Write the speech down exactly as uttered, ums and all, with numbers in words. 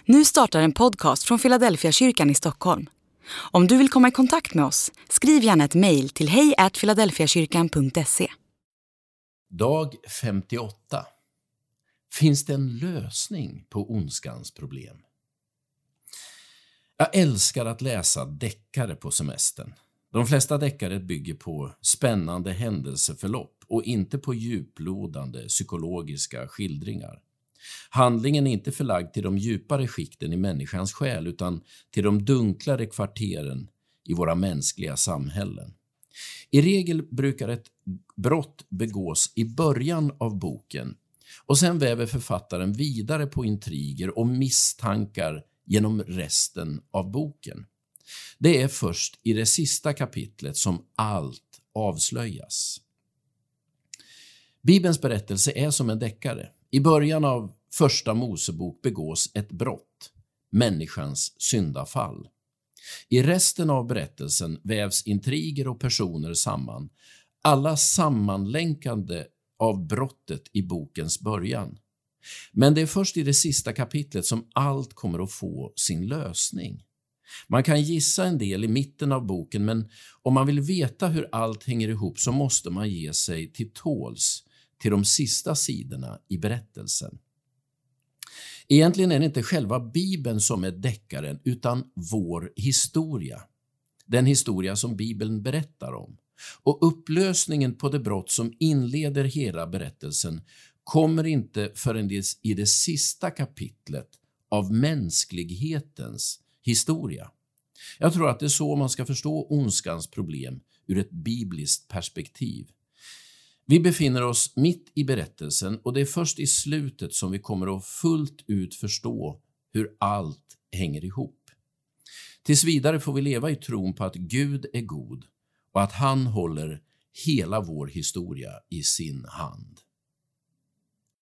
Nu startar en podcast från Philadelphia kyrkan i Stockholm. Om du vill komma i kontakt med oss, skriv gärna ett mejl till hej at philadelphiakyrkan punkt se. Dag femtioåtta. Finns det en lösning på ondskans problem? Jag älskar att läsa deckare på semestern. De flesta deckare bygger på spännande händelseförlopp och inte på djuplodande psykologiska skildringar. Handlingen är inte förlagd till de djupare skikten i människans själ utan till de dunklare kvarteren i våra mänskliga samhällen. I regel brukar ett brott begås i början av boken och sen väver författaren vidare på intriger och misstankar genom resten av boken. Det är först i det sista kapitlet som allt avslöjas. Bibelns berättelse är som en deckare. I början av första Mosebok begås ett brott, människans syndafall. I resten av berättelsen vävs intriger och personer samman, alla sammanlänkande av brottet i bokens början. Men det är först i det sista kapitlet som allt kommer att få sin lösning. Man kan gissa en del i mitten av boken, men om man vill veta hur allt hänger ihop så måste man ge sig till tåls till de sista sidorna i berättelsen. Egentligen är det inte själva Bibeln som är deckaren utan vår historia. Den historia som Bibeln berättar om. Och upplösningen på det brott som inleder hela berättelsen kommer inte förrän i det sista kapitlet av mänsklighetens historia. Jag tror att det är så man ska förstå ondskans problem ur ett bibliskt perspektiv. Vi befinner oss mitt i berättelsen och det är först i slutet som vi kommer att fullt ut förstå hur allt hänger ihop. Tills vidare får vi leva i tron på att Gud är god och att han håller hela vår historia i sin hand.